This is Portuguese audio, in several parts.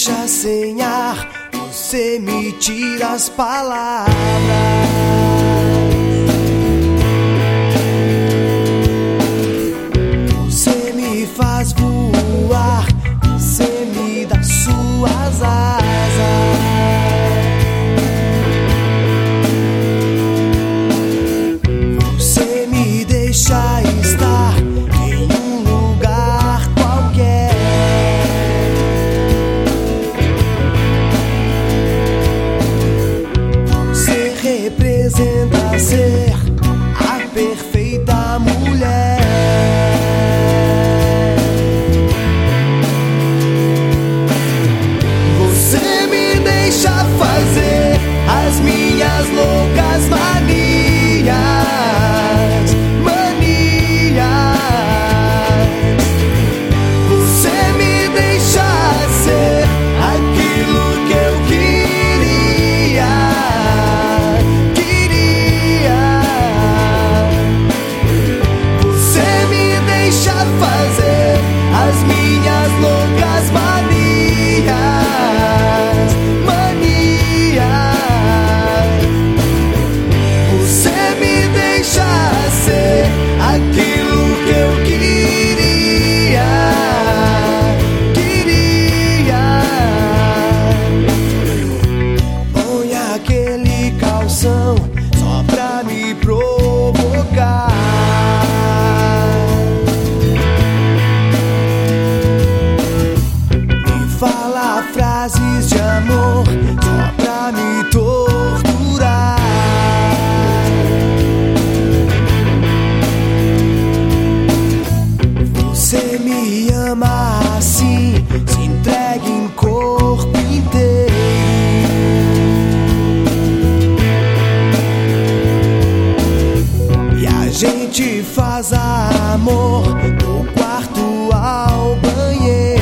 deixa sem ar, você me tira as palavras. Você me faz voar, você me dá suas asas. Você me deixa estar em um lugar qualquer. Você representa ser a perfeita mulher. Você me deixa fazer as minhas loucas manias. Você me deixa ser aquilo que eu queria. Você me deixa fazer as minhas loucas manias. Você me deixa ser aquilo que eu queria. Põe aquele calção só pra me provocar. Me fala frases de amor só pra me torturar. Você me ama assim, se entrega em corpo inteiro. E a gente faz amor do quarto ao banheiro.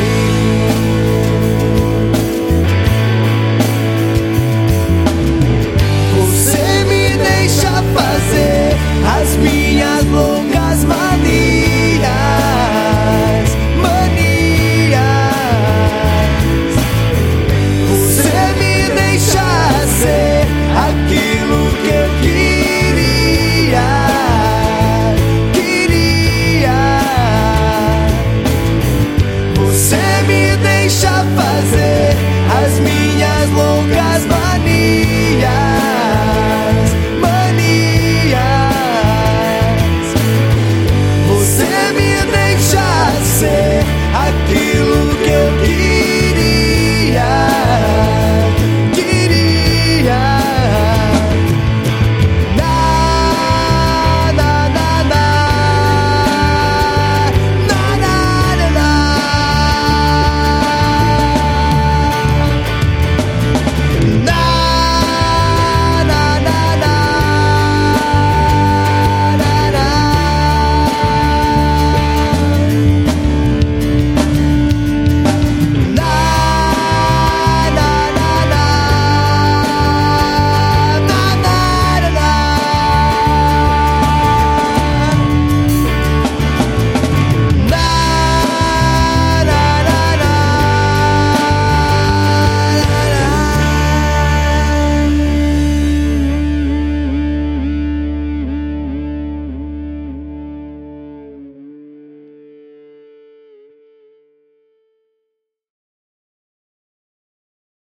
Você me deixa fazer as minhas loucas manias. Você me deixa ser aquilo que eu queria. Você me deixa fazer as minhas loucas manias.